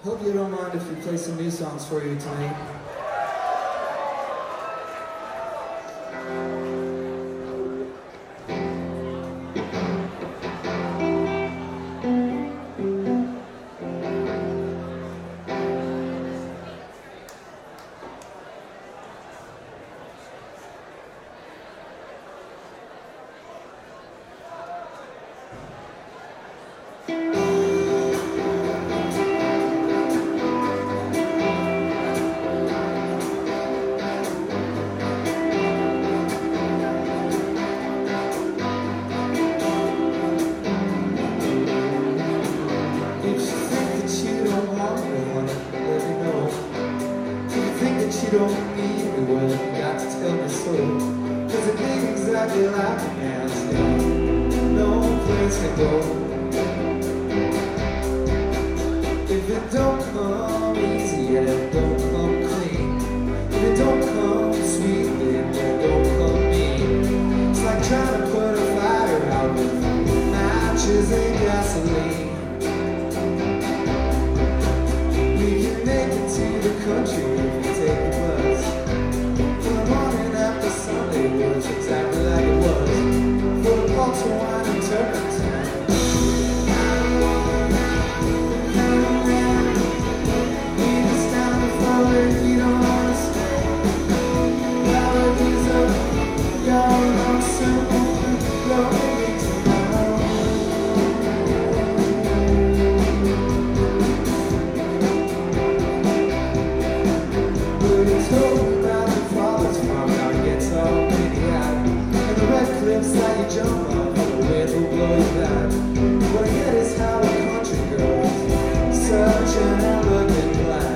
Hope you don't mind if we play some new songs for you tonight. You don't need me, well, you got to tell me so. Cause it ain't exactly like a man's got no place to go. If it don't come easy and it don't come clean, if it don't come sweetly and it don't come mean, it's like trying to put a fire out with matches and gasoline. We can make it to the country if we take the bus. For the morning after Sunday was exactly like it was. For the box of wine and turpentine. Leave us down before if you don't want to stay. Melodies of your lonesome blowing tomorrow. That you jump off, the wind will blow you back. What I get is how a country girl is such an elegant black.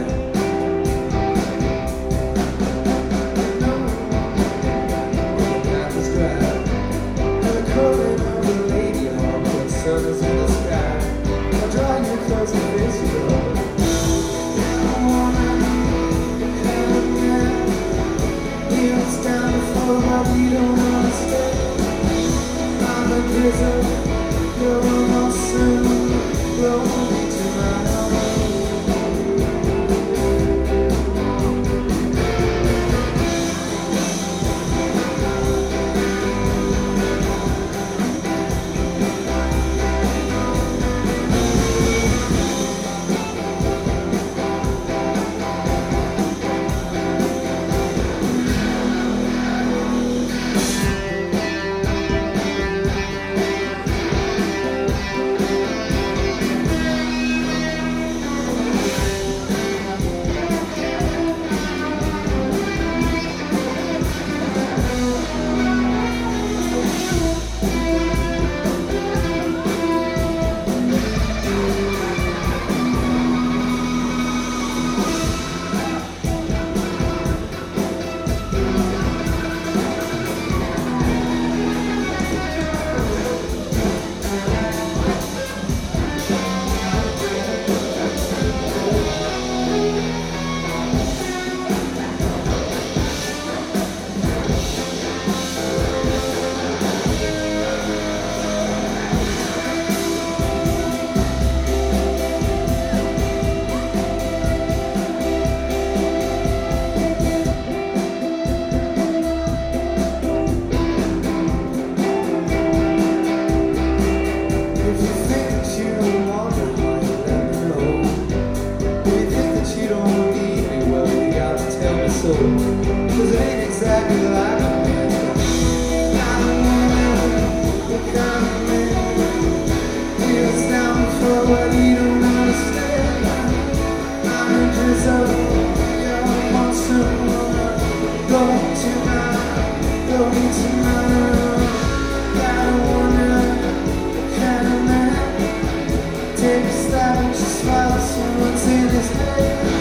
The path is drab, and the curling of the lady hawk when the sun is in the sky. I'll draw you close and face you, girl. Heels down the floor while we don't understand. You're soon, blow me to my cause it ain't exactly like a man. I don't wanna the kind of man heels down before what you don't understand. I'm in prison, you're on someone. Go to my I don't wanna the kind of man. Take a step and just swallow someone's in his head.